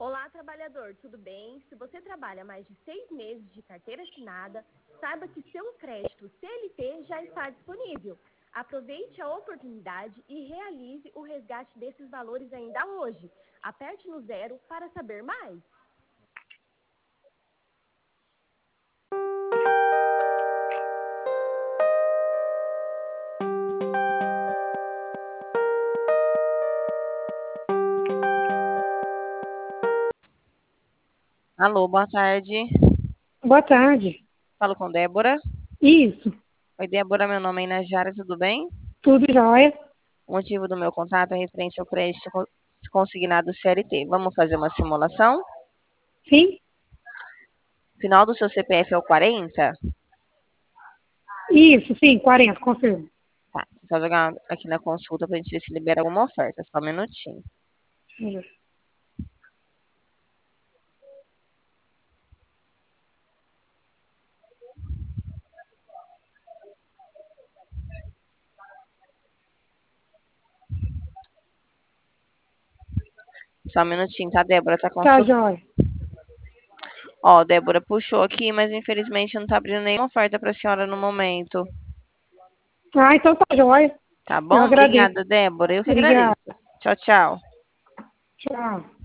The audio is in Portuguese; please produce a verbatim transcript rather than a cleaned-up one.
Olá, trabalhador, tudo bem? Se você trabalha mais de seis meses de carteira assinada, saiba que seu crédito C L T já está disponível. Aproveite a oportunidade e realize o resgate desses valores ainda hoje. Aperte no zero para saber mais. Alô, boa tarde. Boa tarde. Falo com Débora. Isso, Oi, Débora, meu nome é Inajara, tudo bem? tudo jóia? O motivo do meu contato é referente ao crédito con- consignado C L T. Vamos fazer uma simulação? Sim? Final do seu C P F é o quarenta? Isso, sim, quarenta, confirmo. Tá, só jogar aqui na consulta pra gente ver se libera alguma oferta. Só um minutinho. Só um minutinho, tá, Débora? Tá Tá consulta. jóia. Ó, Débora puxou aqui, mas infelizmente não tá abrindo nenhuma oferta pra senhora no momento. Ah, então tá jóia. Tá Eu bom? agradeço. Obrigada, Débora. Eu que Obrigada. agradeço. Tchau, tchau. Tchau.